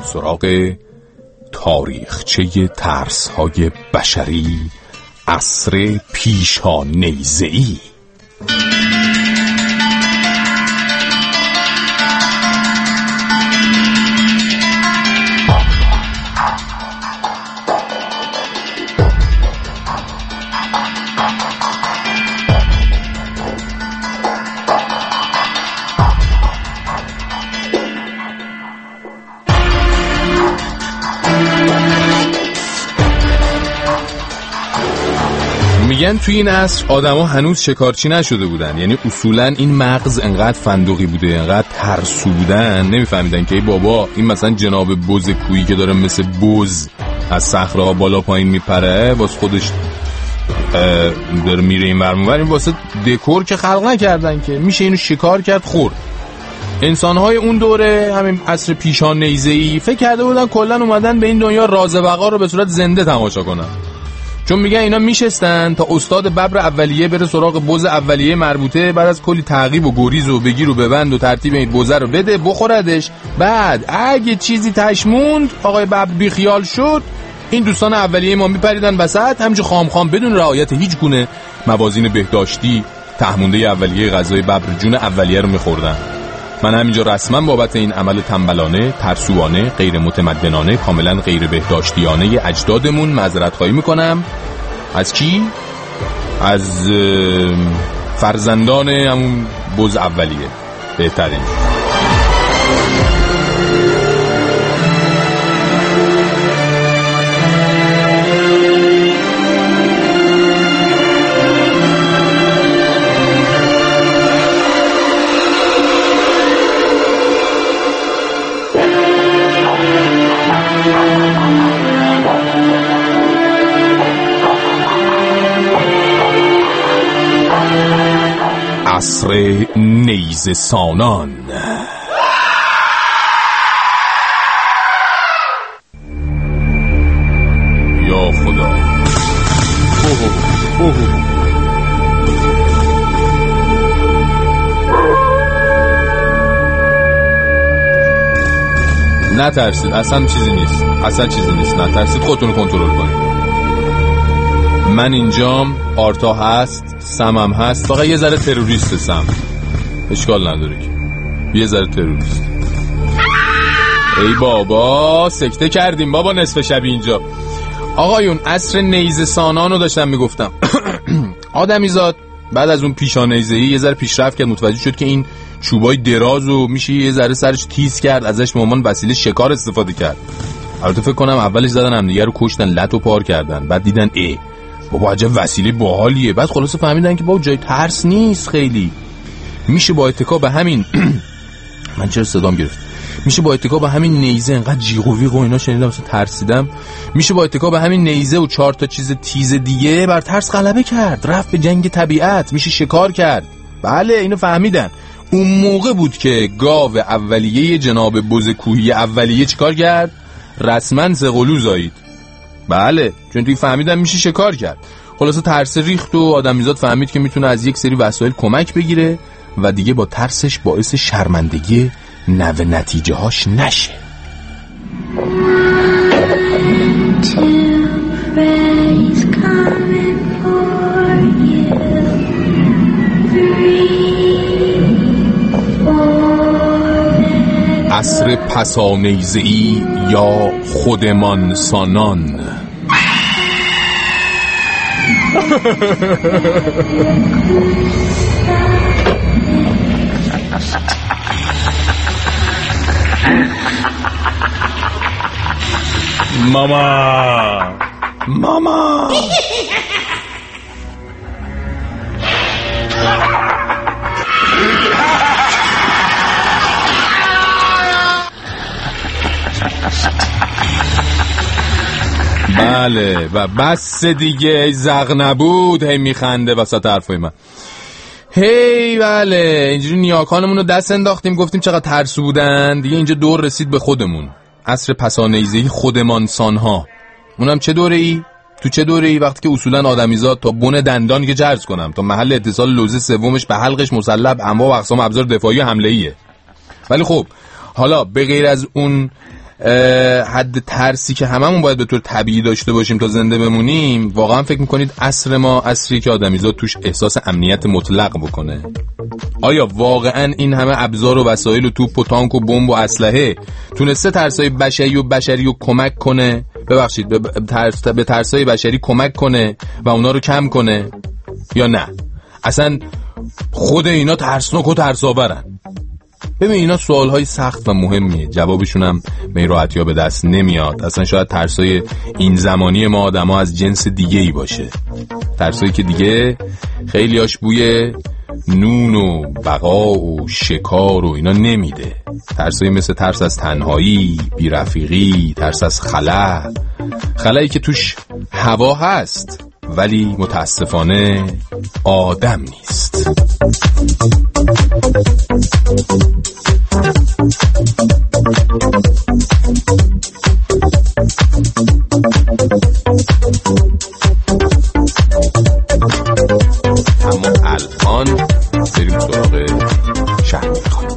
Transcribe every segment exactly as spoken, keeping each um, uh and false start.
سراغ تاریخچه ترس‌های بشری، عصر پیشانیزه‌ای. میگن توی این عصر آدما هنوز شکارچی نشده بودن، یعنی اصولا این مغز انقدر فندقی بوده، انقدر ترسو بودن، نمیفهمیدن که ای بابا این مثلا جناب بز کویی که داره مثل بز از صخره‌ها بالا پایین میپره واسه خودش داره میره این ور اون ور، این واسه دکور که خلق نکردن که میشه اینو شکار کرد خورد. انسان‌های اون دوره همین عصر پیشان نیزه‌ای فکر کرده بودن کلا اومدن به این دنیا راز بقا رو به صورت زنده تماشا کنن، چون میگن اینا میشستن تا استاد ببر اولیه بره سراغ بز اولیه مربوطه، بعد از کلی تعقیب و گریز و بگیر و ببند و ترتیب این بزه رو بده بخوردش، بعد اگه چیزی تش موند آقای ببر بیخیال شد، این دوستان اولیه ما میپریدن وسط همینجا خام خام بدون رعایت هیچ گونه موازین بهداشتی تهمونده اولیه غذای ببر جون اولیه رو میخوردن. من همینجا رسما بابت این عمل تنبلانه، ترسوانه، غیر متمدنانه، کاملا غیر بهداشتیانه اجدادمون معذرت خواهی میکنم. از کی؟ از فرزندان همون بز اولیه. بهترین عصر نیزه سانان. یا خدا، اوه اوه. نترسید، اصلا چیزی نیست، اصلا چیزی نیست، نترسید، خودتون رو کنترل کنید. من اینجام، آرتا هست، سمم هست، فقط یه ذره تروریست سم، اشکال نداره که یه ذره تروریست. ای بابا سکته کردیم بابا نصف شب اینجا. آقایون عصر نیزه سانان رو داشتم میگفتم. آدمیزاد بعد از اون پیشان نیزه‌ای یه ذره پیشرفت کرد، متوجه شد که این چوبای دراز و میشه یه ذره سرش تیز کرد، ازش به عنوان وسیله شکار استفاده کرد. البته فکر کنم اولش زدن هم دیگه رو کشتن، لط و پار کردن، بعد دیدن ای بابا عجب وسیله باحالیه، بعد خلاصه فهمیدن که بابا جای ترس نیست، خیلی میشه با اتکا به همین من چرا صدام گرفت میشه با اتکا به همین نیزه، انقدر جیغ و ویغ و اینا شنیدم مثلا ترسیدم، میشه با اتکا به همین نیزه و چهار تا چیز تیز دیگه بر ترس غلبه کرد، رفت به جنگ طبیعت، میشه شکار کرد. بله اینو فهمیدن. اون موقع بود که گاو اولیه جناب بز کوهی اولیه چیکار کرد؟ رسما زغلو زایید. بله چون توی فهمیدن میشه شکار کرد. خلاصه ترس ریخت و آدمیزاد فهمید که میتونه از یک سری وسایل کمک بگیره و دیگه با ترسش باعث شرمندگی نو نتیجه هاش نشه. عصر پسانیزه‌ای یا خودمان سانان. ماما ماما بله و بس دیگه زغ نبود، هی میخنده وسط حرفای من. هی بله اینجوری نیاکانمون رو دست انداختیم، گفتیم چقدر ترسو بودن دیگه. اینجا دور رسید به خودمون، عصر پسانیزه‌ای خودمانسانها. اونم چه دوره ای؟ تو چه دوره ای؟ وقتی که اصولا آدمیزاد تا بن دندان که جرز کنم تا محل اتصال لوزه سومش به حلقش مسلب انواع و اقسام ابزار دفاعی و حمله ایه. ولی خب حالا به غیر از اون حد ترسی که هممون باید به طور طبیعی داشته باشیم تا زنده بمونیم، واقعا فکر میکنید عصر ما عصری که آدمیزاد توش احساس امنیت مطلق بکنه؟ آیا واقعا این همه ابزار و وسایل و توپ و تانک و بمب و اسلحه تونسته ترسای بشری و بشری رو کمک کنه؟ ببخشید به ترس به ترسای بشری کمک کنه و اونا رو کم کنه یا نه؟ اصلا خود اینا ترسناک و ترساورن. ببین اینا سوالهای سخت و مهمیه، جوابشون هم به این راحتی ها به دست نمیاد. اصلا شاید ترسای این زمانی ما آدم ها از جنس دیگه ای باشه، ترسایی که دیگه خیلی هاش بوی نون و بقا و شکار و اینا نمیده. ترسایی مثل ترس از تنهایی، بیرفیقی، ترس از خلا، خلایی که توش هوا هست ولی متاسفانه آدم نیست. اما الان بریم سراغ شهرمی خانم.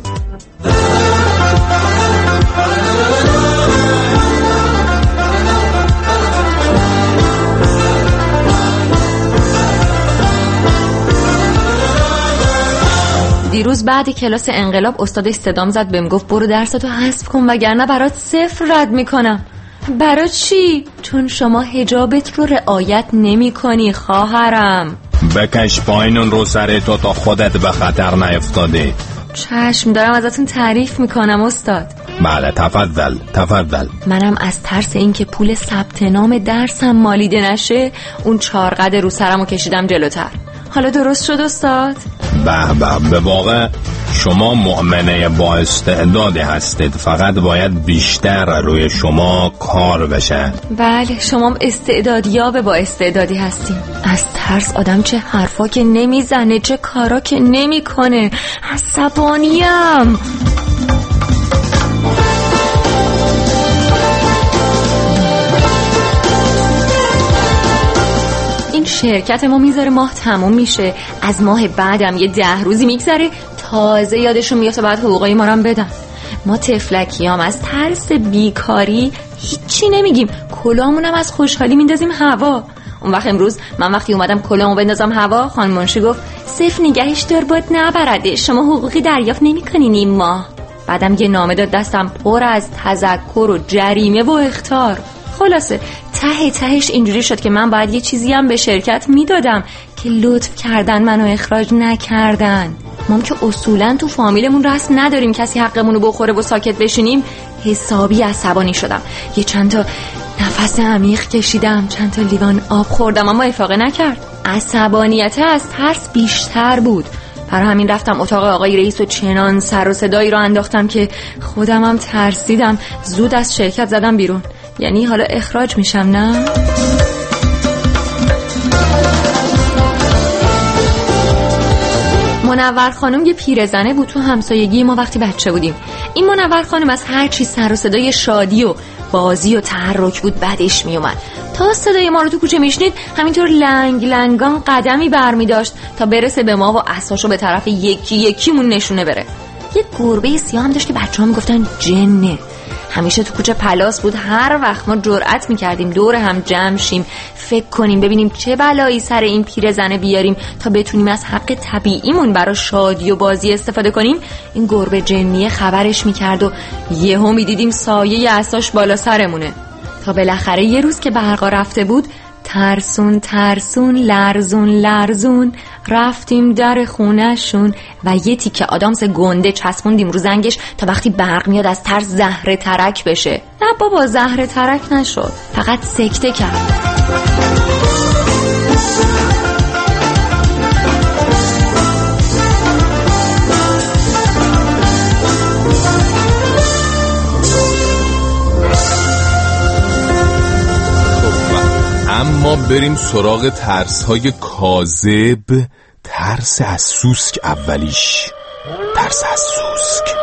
دیروز بعد کلاس انقلاب استادش صدام زد بهم گفت برو درستو حذف کن وگرنه برات صفر رد میکنم. برای چی؟ چون شما حجابت رو رعایت نمی کنی خواهرم. بکش پایین رو سر تو تا خودت به خطر نیفتاده. چشم دارم ازتون تعریف میکنم استاد. بله تفضل تفضل. منم از ترس اینکه پول ثبت نام درسم مالیده نشه اون چارقد رو سرمو کشیدم جلوتر. حالا درست شد استاد؟ به به به واقع شما مؤمنه با استعدادی هستید، فقط باید بیشتر روی شما کار بشه. بله شما استعدادیاب با استعدادی هستیم. از ترس آدم چه حرفا که نمیزنه چه کارا که نمیکنه. عصبانیم. شرکت ما میذاره ماه تموم میشه، از ماه بعدم یه ده روزی میگذره تازه یادشون میفته بعد حقوقای ما رو هم بدن. ما تفلکیام از ترس بیکاری هیچی نمیگیم، کلامونم از خوشحالی میندازیم هوا. اون وقت امروز من وقتی اومدم کلامو بندازم هوا خانم منشی گفت صفر نگهش دار باید نبرده، شما حقوقی دریافت نمیکنین این ماه. بعدم یه نامه داد دستم پر از تذکر و جریمه و اخطار. خلاصه ته تهش اینجوری شد که من باید یه چیزی هم به شرکت میدادم که لطف کردن منو اخراج نکردن. ما که اصولا تو فامیلمون رسم نداریم کسی حقمونو بخوره و ساکت بشینیم. حسابی عصبانی شدم، یه چند تا نفس عمیق کشیدم، چند تا لیوان آب خوردم اما افاقه نکرد. عصبانیت از ترس بیشتر بود. برای همین رفتم اتاق آقای رئیس و چنان سر و صدایی رو انداختم که خودم هم ترسیدم. زود از شرکت زدم بیرون. یعنی حالا اخراج میشم نه؟ منور خانم یه پیرزنه بود تو همسایگی ما وقتی بچه بودیم. این منور خانم از هر چی سر و صدای شادی و بازی و تحرک بود بعدش میومد. تا صدای ما رو تو کوچه میشنید همینطور لنگ لنگان قدمی برمی داشت تا برسه به ما و عصاشو به طرف یکی یکیمون نشونه بره. یه گربه سیاه هم داشت که بچه‌ها میگفتن جنه. همیشه تو کوچه پلاس بود. هر وقت ما جرأت میکردیم دور هم جمع شیم فکر کنیم ببینیم چه بلایی سر این پیرزنه بیاریم تا بتونیم از حق طبیعیمون برای شادی و بازی استفاده کنیم، این گربه جنیه خبرش میکرد و یهو میدیدیم سایه عصاش بالا سرمونه. تا بالاخره یه روز که برقا رفته بود ترسون ترسون لرزون لرزون رفتیم در خونهشون و یه تیکه آدامس گنده چسبوندیم رو زنگش تا وقتی برق میاد از ترس زهره ترک بشه. نه بابا زهره ترک نشد، فقط سکته کرد. اما بریم سراغ ترس های کاذب. ترس از سوسک اولیش. ترس از سوسک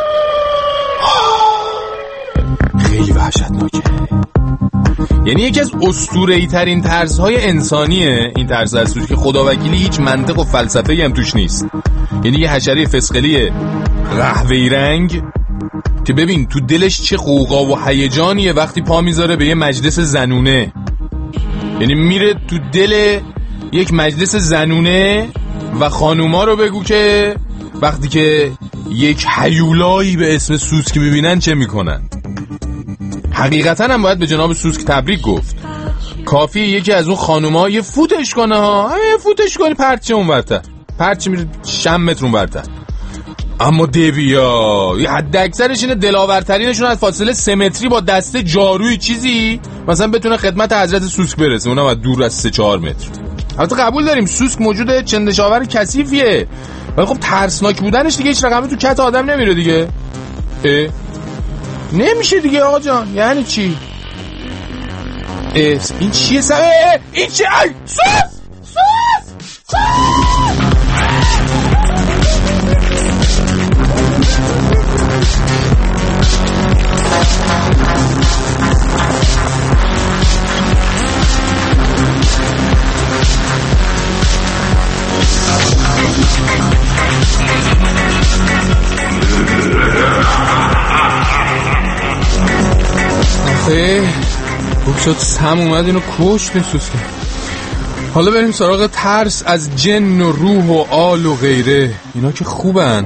خیلی وحشتناکه. یعنی یکی از اسطوره‌ای ترین ترس های انسانیه این ترس از سوسک که خداوکیلی هیچ منطق و فلسفه‌ای هم توش نیست. یعنی یه حشره فسقلی قهوه‌ای رنگ که ببین تو دلش چه قوقا و هیجانیه وقتی پا میذاره به یه مجلس زنونه. یعنی میره تو دل یک مجلس زنونه و خانوما رو بگو که وقتی که یک هیولایی به اسم سوسک میبینن چه میکنن. حقیقتا هم باید به جناب سوسک تبریک گفت. کافیه یکی از اون خانوما یه فوتش کنه ها، همه فوتش کنه پرچه اون ورتر، پرچه میره شم متر اون ورتر. اما دبیا یه حد اکثرش اینه دلاورترینشون از فاصله سه متری با دسته جاروی چیزی مثلا بتونه خدمت حضرت سوسک برسه، اونم از دور از سه چهار متر. البته قبول داریم سوسک موجود چندشاور کثیفیه، ولی خب ترسناک بودنش دیگه هیچ رقمی تو کت آدم نمیره دیگه. اه؟ نمیشه دیگه آقا جان. یعنی چی؟ اه این چیه سمه؟ این چیه؟ ای سوس! سوس! سوس! خوب شد سم اومد اینو کشت این سوسکه. حالا بریم سراغ ترس از جن و روح و آل و غیره. اینا که خوبن.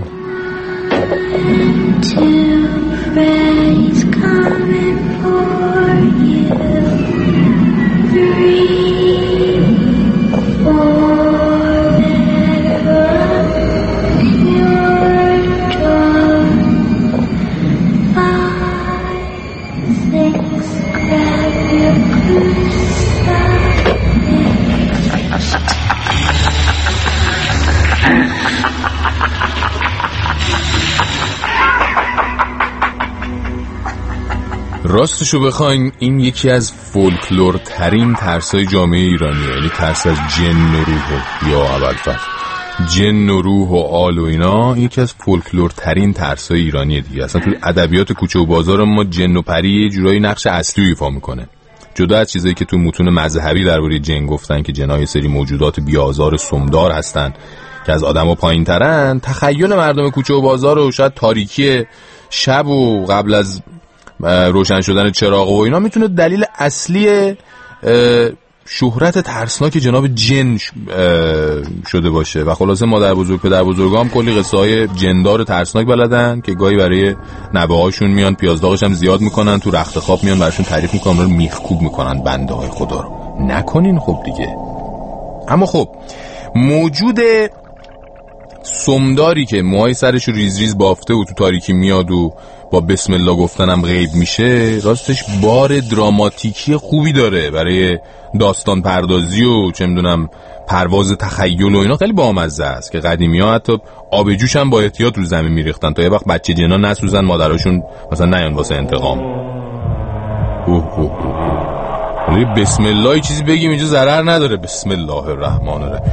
راستشو بخواین این یکی از فولکلور ترین ترسای جامعه ایرانیه. یعنی ترس از جن و روح یا ابوالفضل جن و روح و آل و اینا یکی از فولکلور ترین ترسای ایرانیه دیگه. اصلا تو ادبیات کوچه و بازار ما جن و پری یه جورایی نقش اصلی ایفا میکنه. جدا از چیزایی که تو متون مذهبی درباره جن گفتن که جنای سری موجودات بی‌آزار سمدار هستن که از آدم‌ها پایین‌ترن، تخیل مردم کوچه و بازار و شاید تاریکی شب و قبل از روشن شدن چراغ و اینا میتونه دلیل اصلی شهرت ترسناک جناب جن شده باشه. و خلاصه مادر بزرگ پدر بزرگام کلی قصه های جندار ترسناک بلدن که گاهی برای نوه هاشون میان پیازداغش هم زیاد میکنن، تو رخت خواب میان براشون تعریف میکنن، رو میخکوب میکنن بنده های خدا رو. نکنین خب دیگه. اما خب موجود سمداری که موهای سرش رو ریز ریز بافته و تو تاریکی میاد و با بسم الله گفتنم غیب میشه، راستش بار دراماتیکی خوبی داره برای داستان پردازی و چه میدونم پرواز تخیل و اینا. خیلی بامزه است که قدیمی ها حتی آب جوش هم با احتیاط رو زمین میریختن تا یه وقت بچه جنا نسوزن، مادراشون مثلا نیان واسه انتقام. اوه اوه اوه بسم الله چیزی بگیم اینجا ضرر نداره. بسم الله الرحمن الرحیم.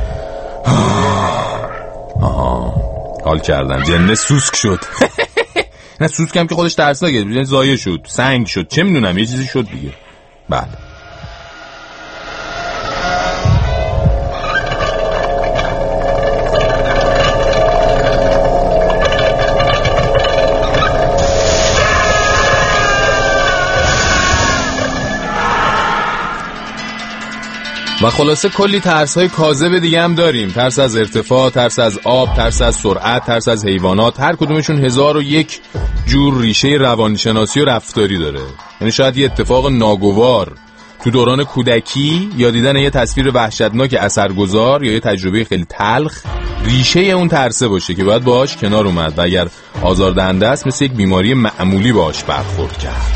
آها حال کردم. جنه سوسک شد. نه سوسک هم که خودش ترسناکه، زایه شد، سنگ شد، چه میدونم یه چیزی شد دیگه. بعد و خلاصه کلی ترس‌های کاذب دیگه هم داریم. ترس از ارتفاع، ترس از آب، ترس از سرعت، ترس از حیوانات. هر کدومشون هزار و یک جور ریشه روانشناسی و رفتاری داره. یعنی شاید یه اتفاق ناگوار تو دوران کودکی یا دیدن یه تصویر وحشتناک اثرگذار یا یه تجربه خیلی تلخ ریشه اون ترسه باشه که باید باهاش کنار اومد و اگر آزاردهنده است مثل یک بیماری معمولی باهاش برخورد کرد.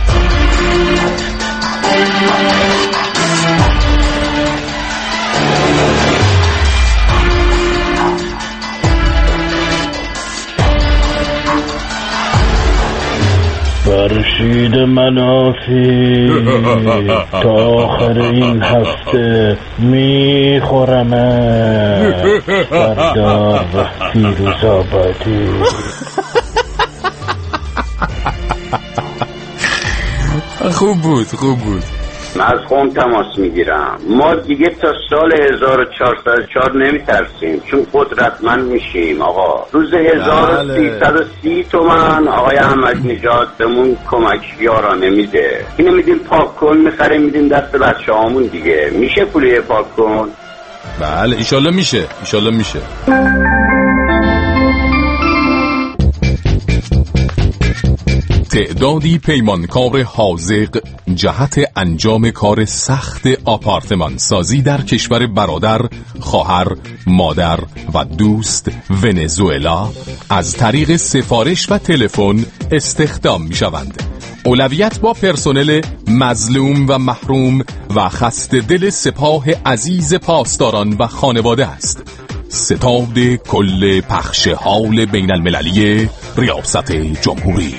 فرشید منافی تا آخر این هفته میخورمه بردار و فیروز آبادی. خوب بود خوب بود. من از قم تماس میگیرم. ما دیگه تا سال هزار و چهارصد و چهار نمیترسیم، چون قدرتمند میشیم آقا. روز هزار و سیصد و سی تومن آقای احمدی نژاد بهمون کمک یارانه میده. اینو میدیم پاک کن، میخریم میدیم دست بچه هامون دیگه. میشه پولیه پاک کن؟ بله ایشالله میشه، ایشالله میشه. تعدادی پیمانکار حاذق جهت انجام کار سخت آپارتمان سازی در کشور برادر، خواهر، مادر و دوست ونزوئلا از طریق سفارش و تلفن استخدام می شوند. اولویت با پرسنل مظلوم و محروم و خسته دل سپاه عزیز پاسداران و خانواده است. ستاد کل پخش حال بین المللی ریاست جمهوری.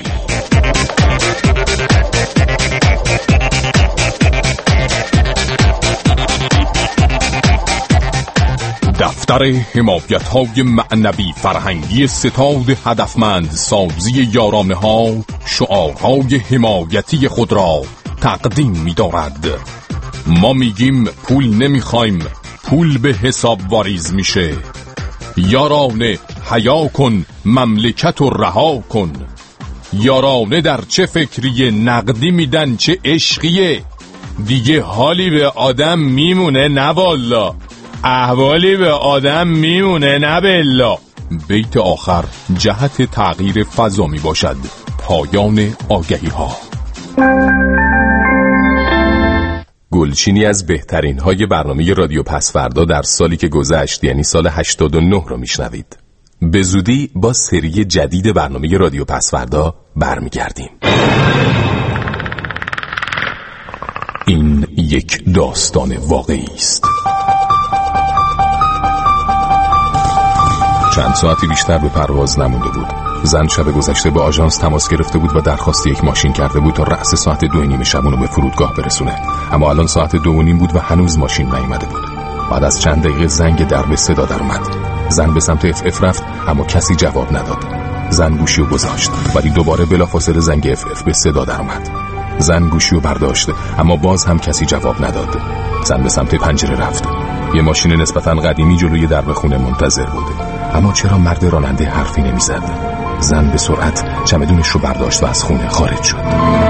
دفتر حمایت‌های معنوی فرهنگی ستاد هدفمند سازی یارانه ها شعارهای حمایتی خود را تقدیم می‌دارد. ما میگیم پول نمیخوایم، پول به حساب واریز میشه. یارانه حیا کن، مملکت رو رها کن. یارانه در چه فکریه، نقدی میدن چه عشقیه. دیگه حالی به آدم میمونه نه والا، احوالی به آدم میمونه نه بلا. بیت آخر جهت تغییر فضا می باشد. پایان آگهی ها. گلچینی از بهترین های برنامه رادیو پسفردا در سالی که گذشت، یعنی سال هشتاد و نه رو میشنوید. به زودی با سری جدید برنامه رادیو پسفردا برمیگردیم. این یک داستان واقعی است. چند ساعتی بیشتر به پرواز نمونده بود. زن شب گذشته با آژانس تماس گرفته بود و درخواست یک ماشین کرده بود تا رأس ساعت دو نیم شبونو به فرودگاه برسونه. اما الان ساعت دو و نیم بود و هنوز ماشین نیامده بود. بعد از چند دقیقه زنگ در به صدا در اومد. زن به سمت اف اف رفت اما کسی جواب نداد. زن گوشیو گذاشت ولی دوباره بلافاصله زنگ اف اف به صدا در اومد. زن گوشیو برداشت اما باز هم کسی جواب نداد. زن به سمت پنجره رفت. یه ماشین نسبتاً قدیمی جلوی در خونه منتظر بود. اما چرا مرد راننده حرفی نمیزد؟ زن به سرعت چمدونش رو برداشت و از خونه خارج شد.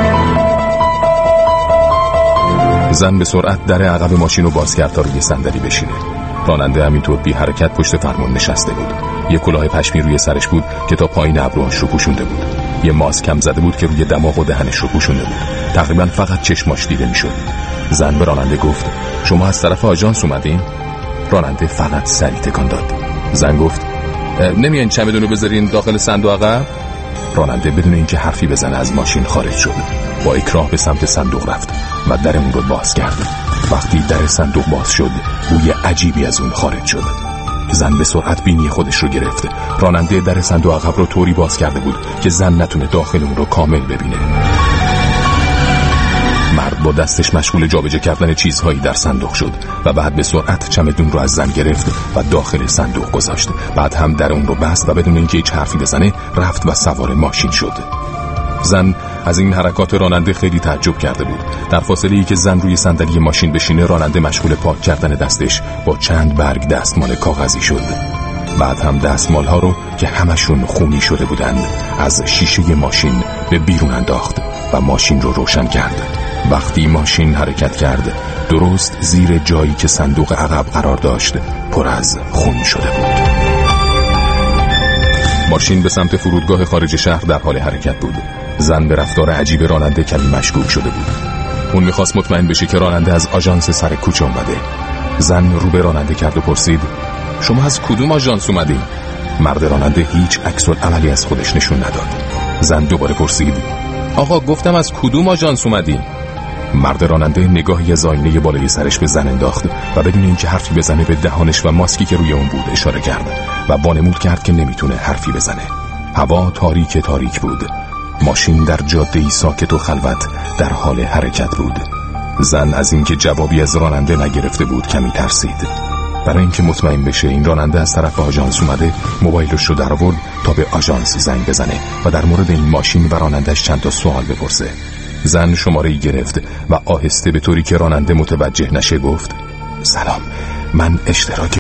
زن به سرعت در عقب ماشین رو باز کرد تا روی صندلی بشینه. راننده همینطور بی حرکت پشت فرمان نشسته بود. یه کلاه پشمی روی سرش بود که تا پایین ابروهاش رو پوشونده بود. یه ماسک هم زده بود که روی دماغ و دهنش رو پوشونده بود. تقریبا فقط چشماش دیده میشد. زن به راننده گفت شما از طرف آژانس اومدین؟ راننده فقط سری تکان داد. زن گفت نمیان چمدونو بذارین داخل صندوق عقب؟ راننده بدون اینکه حرفی بزنه از ماشین خارج شد. با اکراه به سمت صندوق رفت و در اون رو باز کرد. وقتی در صندوق باز شد بوی عجیبی از اون خارج شد. زن به سرعت بینی خودش رو گرفت. راننده در صندوق عقب رو طوری باز کرده بود که زن نتونه داخل اون رو کامل ببینه. مرد با دستش مشغول جابجا کردن چیزهایی در صندوق شد و بعد به سرعت چمدون رو از زن گرفت و داخل صندوق گذاشت. بعد هم در اون رو بست و بدون اینکه هیچ حرفی بزنه رفت و سوار ماشین شد. زن از این حرکات راننده خیلی تعجب کرده بود. در فاصله‌ای که زن روی صندلی ماشین بشینه راننده مشغول پاک کردن دستش با چند برگ دستمال کاغذی شد. بعد هم دستمال ها رو که همشون خونی شده بودند از شیشه ماشین به بیرون انداخت و ماشین رو روشن کرد. وقتی ماشین حرکت کرد درست زیر جایی که صندوق عقب قرار داشت پر از خون شده بود. ماشین به سمت فرودگاه خارج شهر در حال حرکت بود. زن به رفتار عجیب راننده کمی مشکوک شده بود. اون میخواست مطمئن بشه که راننده از آژانس سر کوچه اومده. زن رو به راننده کرد و پرسید شما از کدوم آژانس اومدین؟ مرد راننده هیچ عکس العملی از خودش نشون نداد. زن دوباره پرسید آقا گفتم از کدوم آژانس اومدین؟ مرد راننده نگاهی از آینه بالای سرش به زن انداخت و بدون اینکه حرفی بزنه به دهانش و ماسکی که روی اون بود اشاره کرد و وانمود کرد که نمیتونه حرفی بزنه. هوا تاریک تاریک بود. ماشین در جاده‌ای ساکت و خلوت در حال حرکت بود. زن از اینکه جوابی از راننده نگرفته بود کمی ترسید. برای اینکه مطمئن بشه این راننده از طرف آژانس اومده موبایلش رو در آورد تا به آژانس زنگ بزنه و در مورد این ماشین و رانندش چند تا سوال بپرسه. زن شماره‌ای گرفت و آهسته به طوری که راننده متوجه نشه گفت: سلام، من اشتراک